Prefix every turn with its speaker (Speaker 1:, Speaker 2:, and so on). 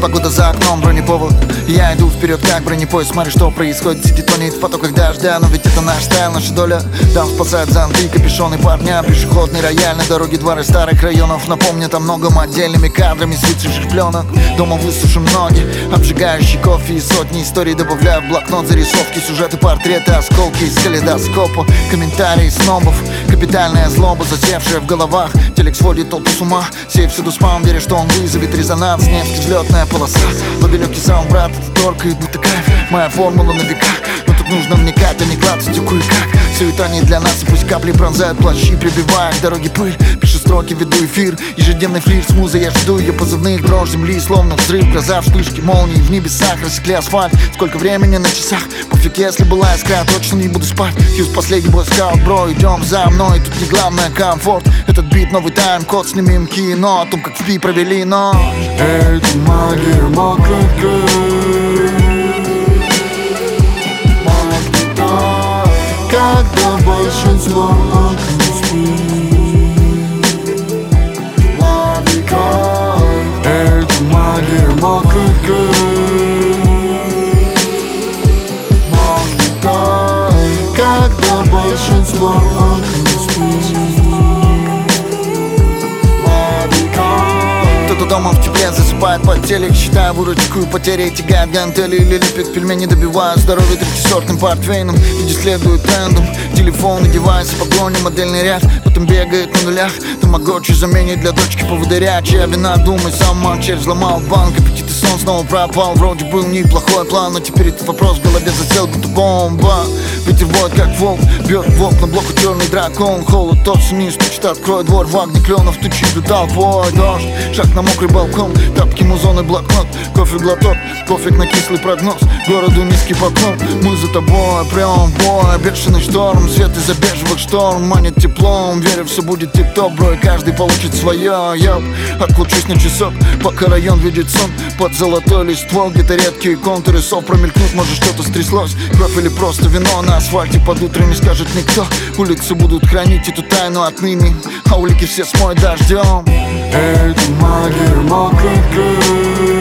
Speaker 1: Погода за окном, бронеповод. Я иду вперед, как бронепоезд. Смотри, что происходит, сидит, тонет в потоках дождя. Но ведь это наш стайл, наша доля. Там спасают зонты, капюшоны парня. Пешеходный рояль на дороге, дворы старых районов. Напомнят о многом отдельными кадрами с выцветших пленок. Дома высушим ноги, обжигающий кофе и сотни историй. Добавляю в блокнот зарисовки, сюжеты, портреты, осколки из калейдоскопа. Комментарии снобов, капитальная злоба, засевшая в головах. Телек сводит толпу с ума, сей всюду спам, веря, что он вызовет резонанс. Невский взлетная полоса, лобелёкий саунд, брат, это торкает, будто кайф. Моя формула на века, но тут нужно вникать, а не клацать тюку и как. Суета не для нас, и пусть капли пронзают плащи, прибивая к дороге пыль. Пишу строки, веду эфир, ежедневный флирт с музой. Я жду ее позывных, дрожь земли, словно взрыв. Гроза, вспышки, молнии в небесах, рассекли асфальт. Сколько времени на часах, пофиг, если была искра, точно не буду спать. Фьюз последний бойскаут, бро, идем за мной. Тут не главное комфорт, этот бит новый тайм-код. Снимем кино о том, как в пи провели ночь.
Speaker 2: Эти магия мокрых крыльев, когда большинство не спит. Лови кайф. Это магия мокрых крыльев, лови кайф. Когда большинство не спит. Лови кайф.
Speaker 1: Кто-то дома в тепле засыпает под телек, считая выручку и потери, тягает гантели или лепит пельмени, добивая здоровье третьесортным портвейном. Люди следуют трендам, телефоны, девайсы, погони, модельный ряд. Потом бегает на нулях, тамагочи заменит для дочки поводыря. Чья вина, думай сама, червь взломал банк. Аппетит и сон снова пропал, вроде был неплохой план, но теперь этот вопрос в голове засел, будто бомба. Ветер воет, как волк, бьет в окна блоку черный дракон. Холод тот низ, стучит, открой двор, в огне кленов тучи, толпой дождь. Шаг на мокрый балкон, тапки, музон и блокнот. Кофе глоток, кофе на кислый прогноз. Городу низкий поклон, мы за тобой, прям в бой. Бешеный шторм, свет из-за бежевых шторм манит теплом. Верю, все будет тип-топ, бро, и каждый получит свое. Йоп, отлучусь на часок, пока район видит сон. Под золотой листвой, где-то редкие контуры сов промелькнут, может что-то стряслось. Кровь или просто вино на асфальте под утро не скажет никто. Улицы будут хранить эту тайну отныне, а улики все смоют дождем.
Speaker 2: Это магия мокрых крыльев,